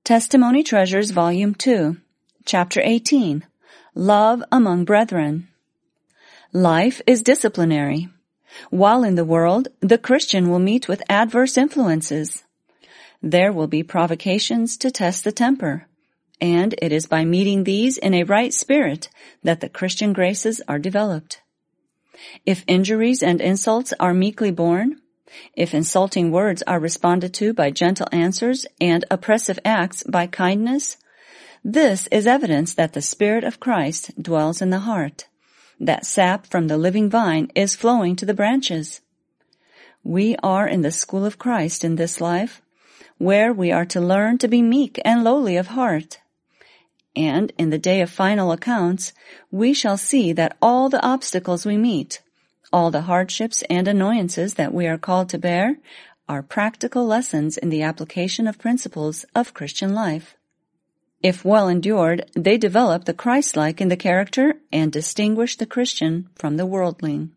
Testimony Treasures Volume 2, Chapter 18, Love Among Brethren. Life is disciplinary. While in the world, the Christian will meet with adverse influences. There will be provocations to test the temper, and it is by meeting these in a right spirit that the Christian graces are developed. If injuries and insults are meekly borne, if insulting words are responded to by gentle answers and oppressive acts by kindness, this is evidence that the Spirit of Christ dwells in the heart, that sap from the living vine is flowing to the branches. We are in the school of Christ in this life, where we are to learn to be meek and lowly of heart. And in the day of final accounts, we shall see that all the obstacles we meet, all the hardships and annoyances that we are called to bear, are practical lessons in the application of principles of Christian life. If well endured, they develop the Christ-like in the character and distinguish the Christian from the worldling.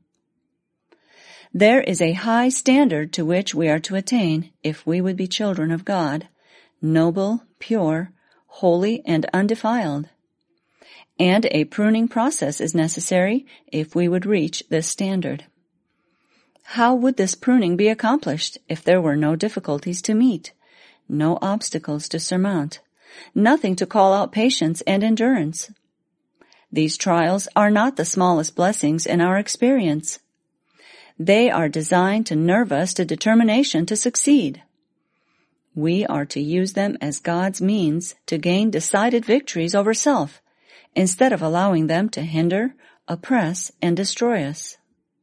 There is a high standard to which we are to attain if we would be children of God, noble, pure, holy, and undefiled. And a pruning process is necessary if we would reach this standard. How would this pruning be accomplished if there were no difficulties to meet, no obstacles to surmount, nothing to call out patience and endurance? These trials are not the smallest blessings in our experience. They are designed to nerve us to determination to succeed. We are to use them as God's means to gain decided victories over self, instead of allowing them to hinder, oppress, and destroy us.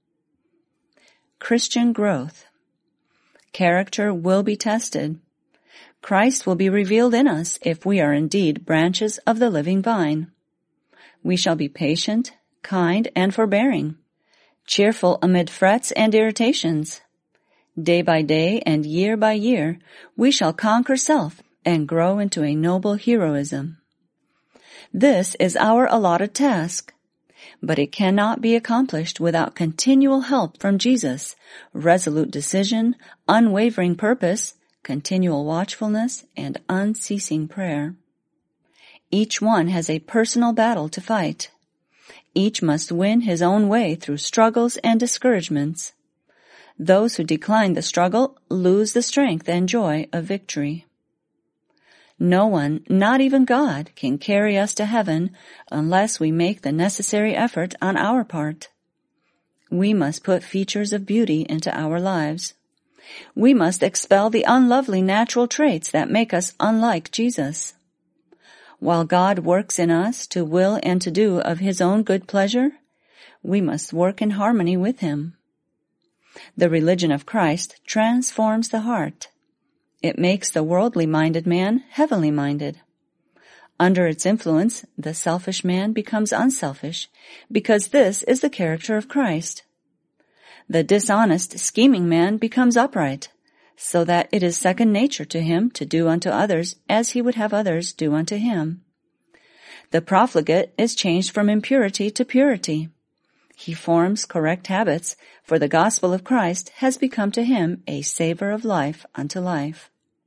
Christian growth. Character will be tested. Christ will be revealed in us if we are indeed branches of the living vine. We shall be patient, kind, and forbearing, cheerful amid frets and irritations. Day by day and year by year, we shall conquer self and grow into a noble heroism. This is our allotted task, but it cannot be accomplished without continual help from Jesus, resolute decision, unwavering purpose, continual watchfulness, and unceasing prayer. Each one has a personal battle to fight. Each must win his own way through struggles and discouragements. Those who decline the struggle lose the strength and joy of victory. No one, not even God, can carry us to heaven unless we make the necessary effort on our part. We must put features of beauty into our lives. We must expel the unlovely natural traits that make us unlike Jesus. While God works in us to will and to do of His own good pleasure, we must work in harmony with Him. The religion of Christ transforms the heart. It makes the worldly-minded man heavenly-minded. Under its influence, the selfish man becomes unselfish, because this is the character of Christ. The dishonest, scheming man becomes upright, so that it is second nature to him to do unto others as he would have others do unto him. The profligate is changed from impurity to purity. He forms correct habits, for the gospel of Christ has become to him a savor of life unto life.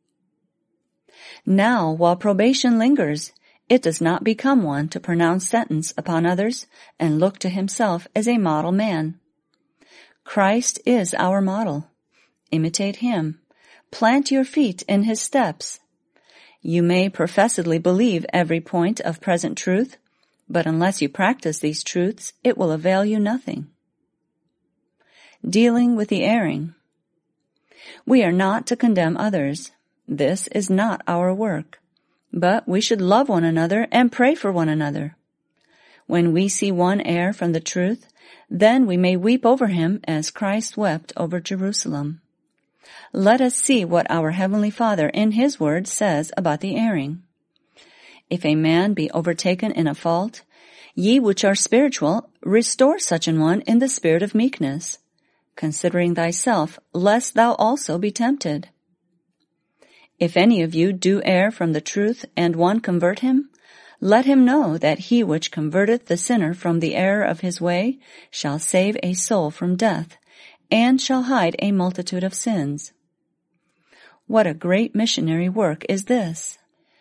Now, while probation lingers, it does not become one to pronounce sentence upon others and look to himself as a model man. Christ is our model. Imitate him. Plant your feet in his steps. You may professedly believe every point of present truth, but unless you practice these truths, it will avail you nothing. Dealing with the erring. We are not to condemn others. This is not our work, but we should love one another and pray for one another. When we see one err from the truth, then we may weep over him as Christ wept over Jerusalem. Let us see what our Heavenly Father in His Word says about the erring. If a man be overtaken in a fault, ye which are spiritual, restore such an one in the spirit of meekness, considering thyself, lest thou also be tempted. If any of you do err from the truth, and one convert him, let him know that he which converteth the sinner from the error of his way shall save a soul from death, and shall hide a multitude of sins. What a great missionary work is this!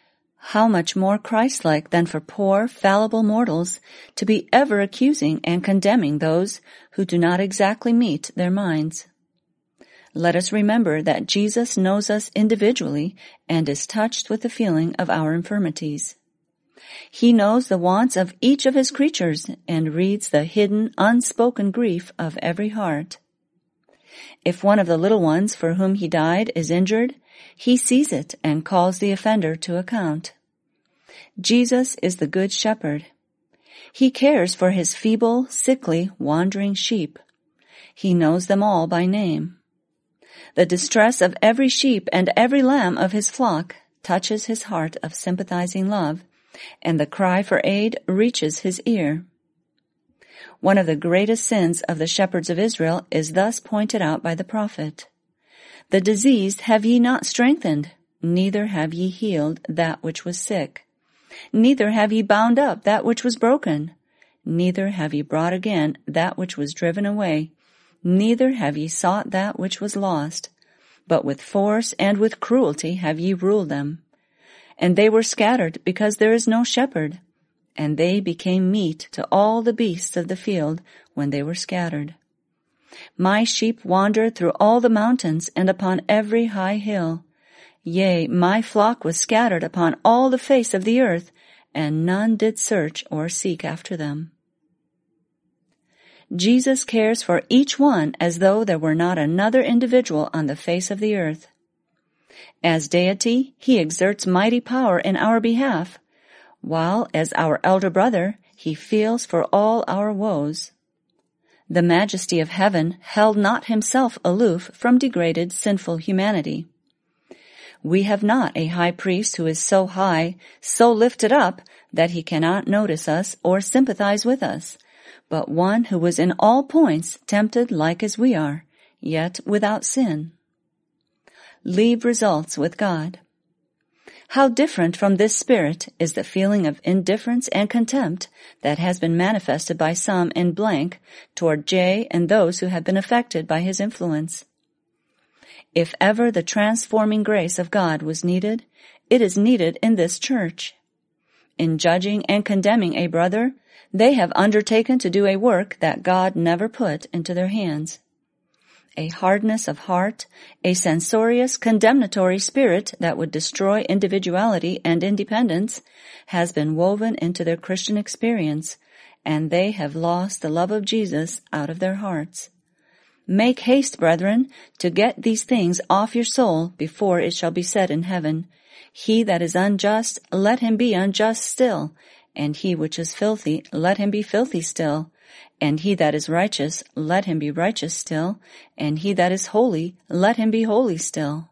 How much more Christ-like than for poor, fallible mortals to be ever accusing and condemning those who do not exactly meet their minds. Let us remember that Jesus knows us individually and is touched with the feeling of our infirmities. He knows the wants of each of his creatures and reads the hidden, unspoken grief of every heart. If one of the little ones for whom he died is injured, he sees it and calls the offender to account. Jesus is the Good Shepherd. He cares for his feeble, sickly, wandering sheep. He knows them all by name. The distress of every sheep and every lamb of his flock touches his heart of sympathizing love, and the cry for aid reaches his ear. One of the greatest sins of the shepherds of Israel is thus pointed out by the prophet. The diseased have ye not strengthened, neither have ye healed that which was sick. Neither have ye bound up that which was broken, neither have ye brought again that which was driven away, neither have ye sought that which was lost, but with force and with cruelty have ye ruled them. And they were scattered because there is no shepherd, and they became meat to all the beasts of the field when they were scattered. My sheep wandered through all the mountains and upon every high hill. Yea, my flock was scattered upon all the face of the earth, and none did search or seek after them. Jesus cares for each one as though there were not another individual on the face of the earth. As deity, he exerts mighty power in our behalf, while as our elder brother, he feels for all our woes. The majesty of heaven held not himself aloof from degraded, sinful humanity. We have not a high priest who is so high, so lifted up, that he cannot notice us or sympathize with us, but one who was in all points tempted like as we are, yet without sin. Leave results with God. How different from this spirit is the feeling of indifference and contempt that has been manifested by some in blank toward J and those who have been affected by his influence. If ever the transforming grace of God was needed, it is needed in this church. In judging and condemning a brother, they have undertaken to do a work that God never put into their hands. A hardness of heart, a censorious, condemnatory spirit that would destroy individuality and independence has been woven into their Christian experience, and they have lost the love of Jesus out of their hearts. Make haste, brethren, to get these things off your soul before it shall be said in heaven, He that is unjust, let him be unjust still, and he which is filthy, let him be filthy still. And he that is righteous, let him be righteous still, and he that is holy, let him be holy still.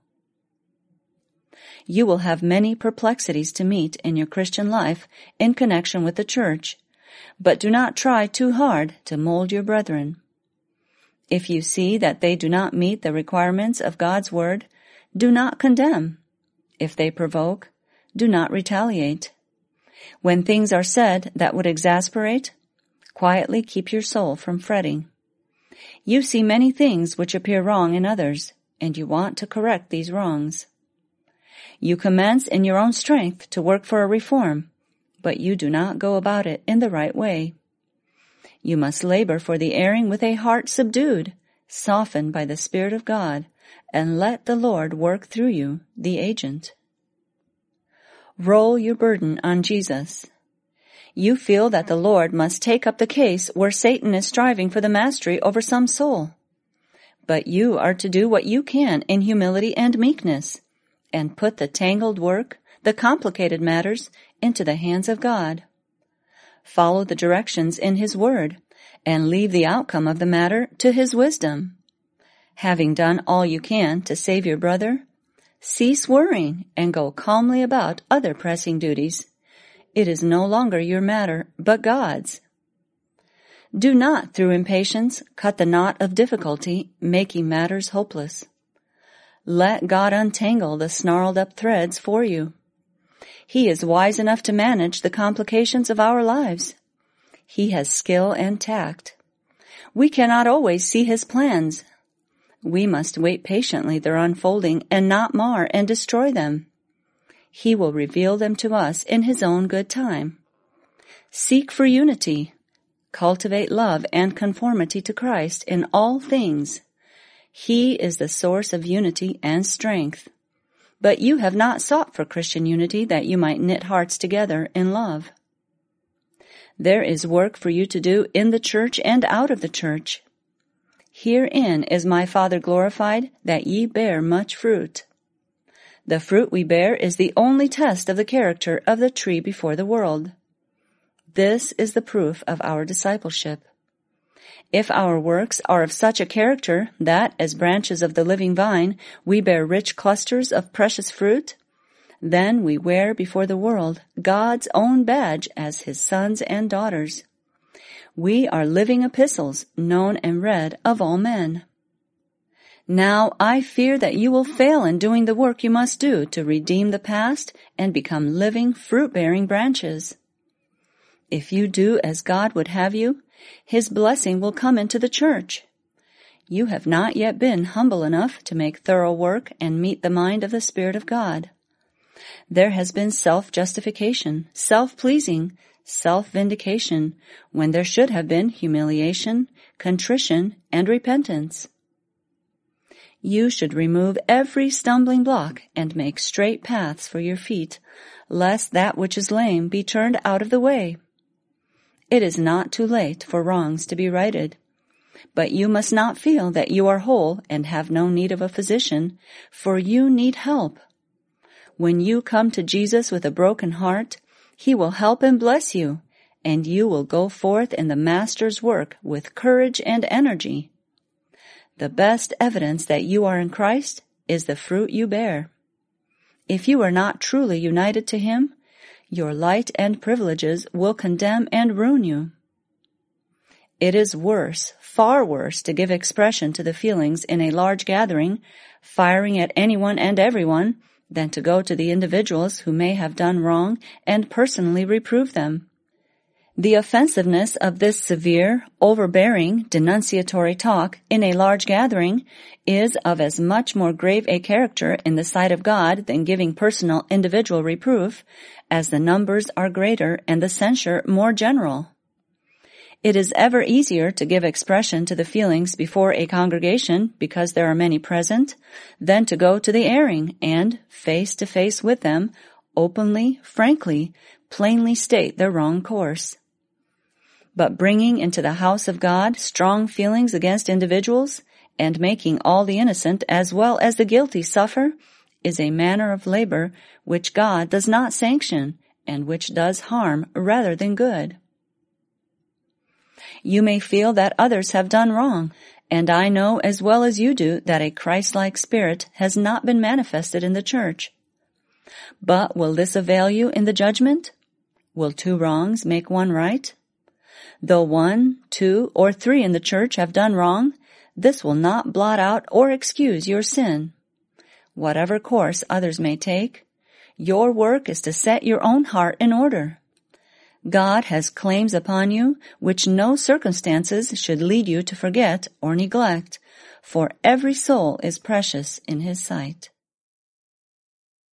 You will have many perplexities to meet in your Christian life in connection with the church, but do not try too hard to mold your brethren. If you see that they do not meet the requirements of God's word, do not condemn. If they provoke, do not retaliate. When things are said that would exasperate, quietly keep your soul from fretting. You see many things which appear wrong in others, and you want to correct these wrongs. You commence in your own strength to work for a reform, but you do not go about it in the right way. You must labor for the erring with a heart subdued, softened by the Spirit of God, and let the Lord work through you, the agent. Roll your burden on Jesus. You feel that the Lord must take up the case where Satan is striving for the mastery over some soul. But you are to do what you can in humility and meekness, and put the tangled work, the complicated matters, into the hands of God. Follow the directions in His Word, and leave the outcome of the matter to His wisdom. Having done all you can to save your brother, cease worrying and go calmly about other pressing duties. It is no longer your matter, but God's. Do not, through impatience, cut the knot of difficulty, making matters hopeless. Let God untangle the snarled-up threads for you. He is wise enough to manage the complications of our lives. He has skill and tact. We cannot always see His plans. We must wait patiently their unfolding and not mar and destroy them. He will reveal them to us in His own good time. Seek for unity. Cultivate love and conformity to Christ in all things. He is the source of unity and strength. But you have not sought for Christian unity that you might knit hearts together in love. There is work for you to do in the church and out of the church. Herein is my Father glorified, that ye bear much fruit. The fruit we bear is the only test of the character of the tree before the world. This is the proof of our discipleship. If our works are of such a character that, as branches of the living vine, we bear rich clusters of precious fruit, then we wear before the world God's own badge as His sons and daughters. We are living epistles, known and read of all men. Now I fear that you will fail in doing the work you must do to redeem the past and become living, fruit-bearing branches. If you do as God would have you, His blessing will come into the church. You have not yet been humble enough to make thorough work and meet the mind of the Spirit of God. There has been self-justification, self-pleasing, self-vindication, when there should have been humiliation, contrition, and repentance. You should remove every stumbling block and make straight paths for your feet, lest that which is lame be turned out of the way. It is not too late for wrongs to be righted. But you must not feel that you are whole and have no need of a physician, for you need help. When you come to Jesus with a broken heart, He will help and bless you, and you will go forth in the Master's work with courage and energy. The best evidence that you are in Christ is the fruit you bear. If you are not truly united to Him, your light and privileges will condemn and ruin you. It is worse, far worse, to give expression to the feelings in a large gathering, firing at anyone and everyone, than to go to the individuals who may have done wrong and personally reprove them. The offensiveness of this severe, overbearing, denunciatory talk in a large gathering is of as much more grave a character in the sight of God than giving personal individual reproof, as the numbers are greater and the censure more general. It is ever easier to give expression to the feelings before a congregation because there are many present, than to go to the erring and, face to face with them, openly, frankly, plainly state their wrong course. But bringing into the house of God strong feelings against individuals, and making all the innocent as well as the guilty suffer, is a manner of labor which God does not sanction, and which does harm rather than good. You may feel that others have done wrong, and I know as well as you do that a Christ-like spirit has not been manifested in the church. But will this avail you in the judgment? Will 2 wrongs make 1 right? Though 1, 2, or 3 in the church have done wrong, this will not blot out or excuse your sin. Whatever course others may take, your work is to set your own heart in order. God has claims upon you which no circumstances should lead you to forget or neglect, for every soul is precious in His sight.